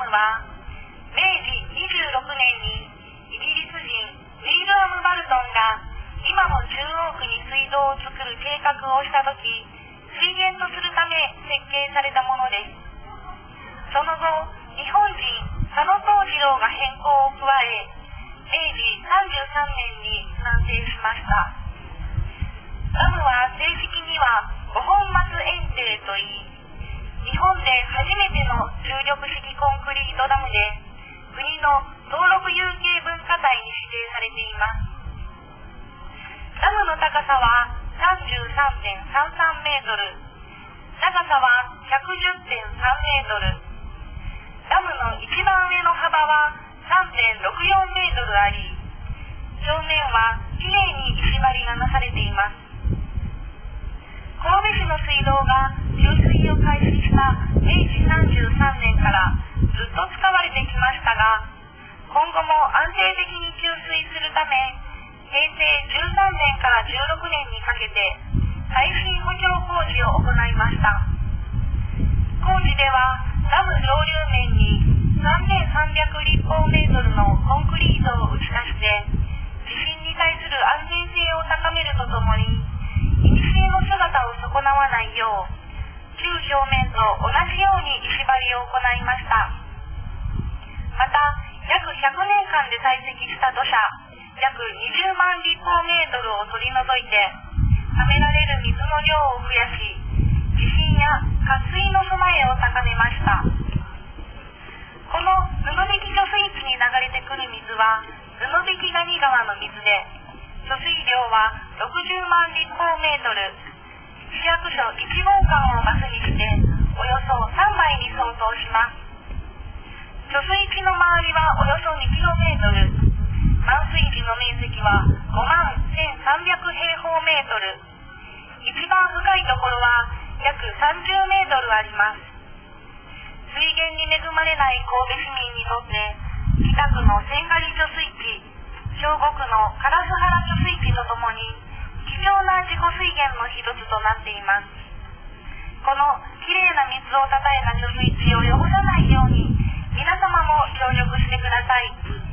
は明治26年にイギリス人ウィルアム・バルトンが今の中央区に水道を作る計画をしたとき、水源とするため設計されたものです。その後、日本人佐野東次郎が変更を加え、明治33年に完成しました。ダムは正式には5本松堰堤といい、日本で初めての重力式コンクリートダムで、国の登録有形文化財に指定されています。ダムの高さは 33.33 メートル、長さは 110.3 メートル、ダムの一番上の幅は 3.64 メートルあり、正面はきれいに石張りがなされています。神戸市の水道が給水を開始した明治33年からずっと使われてきましたが、今後も安定的に給水するため、平成13年から16年にかけて排水補強工事を行いました。工事ではダム上流面に3300立方メートルのコンクリートを打ち出して、地震に対する安全性を高めるとともに、古の姿を損なわないよう、旧表面と同じように石張りを行いました。また、約100年間で堆積した土砂、約20万立方メートルを取り除いて、貯められる水の量を増やし、地震や渇水の備えを高めました。この布引貯水池に流れてくる水は、布引谷川の水で、貯水量は60万立方メートル、市役所1号館をバスにして、およそ3枚に相当します。貯水池の周りはおよそ2キロメートル、満水時の面積は5万1300平方メートル、一番深いところは約30メートルあります。水源に恵まれない神戸市民にとって、北区の千狩貯水池、小5区の烏原貯水池とともに貴重な自己水源の一つとなっています。このきれいな水をたたえた貯水池を汚さないように皆様も協力してください。